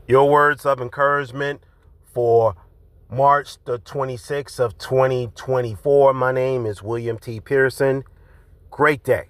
Your words of encouragement for March the 26th of 2024. My name is William T. Pearson. Great day.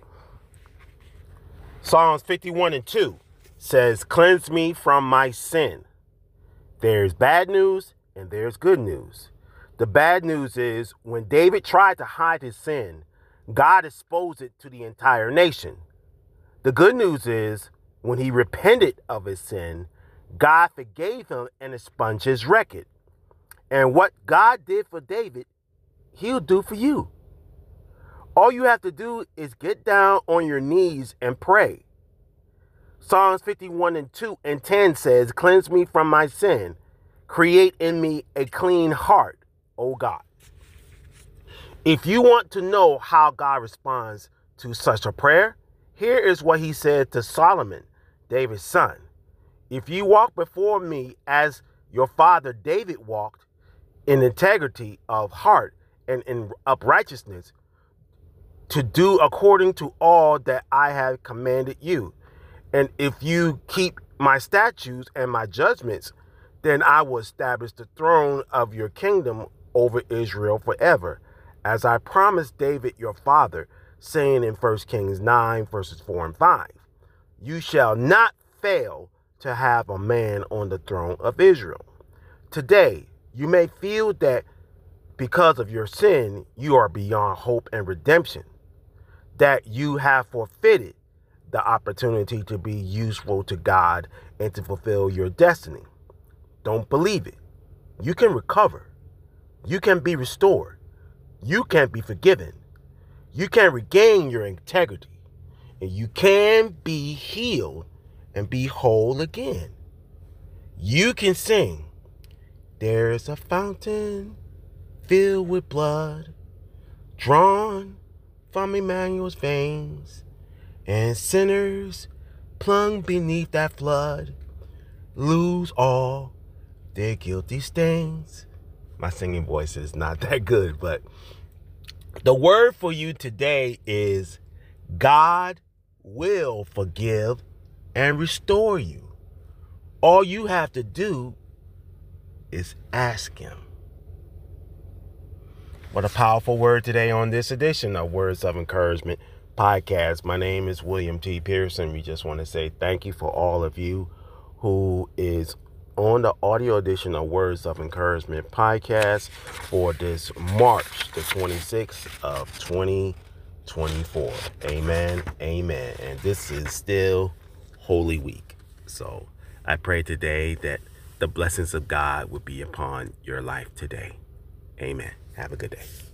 Psalms 51:2 says, "Cleanse me from my sin." There's bad news and there's good news. The bad news is when David tried to hide his sin, God exposed it to the entire nation. The good news is when he repented of his sin, God forgave him and expunged his record. And what God did for David, he'll do for you. All you have to do is get down on your knees and pray. Psalms 51:2 and 10 says, "Cleanse me from my sin. Create in me a clean heart, O God." If you want to know how God responds to such a prayer, here is what he said to Solomon, David's son. "If you walk before me as your father David walked, in integrity of heart and in uprightness, to do according to all that I have commanded you. And if you keep my statutes and my judgments, then I will establish the throne of your kingdom over Israel forever, as I promised David your father, saying in 1 Kings 9, verses 4 and 5, you shall not fail to have a man on the throne of Israel." Today, you may feel that because of your sin, you are beyond hope and redemption, that you have forfeited the opportunity to be useful to God and to fulfill your destiny. Don't believe it. You can recover. You can be restored. You can be forgiven. You can regain your integrity. And you can be healed and be whole again. You can sing, "There's a fountain filled with blood, drawn from Emmanuel's veins, and sinners plunged beneath that flood lose all their guilty stains." My singing voice is not that good, but the word for you today is God will forgive and restore you. All you have to do is ask him. What a powerful word today on this edition of Words of Encouragement podcast. My name is William T. Pearson. We just want to say thank you for all of you who is on the audio edition of Words of Encouragement podcast for this March the 26th of 2024. Amen. Amen. And this is still Holy Week. So I pray today that the blessings of God would be upon your life today. Amen. Have a good day.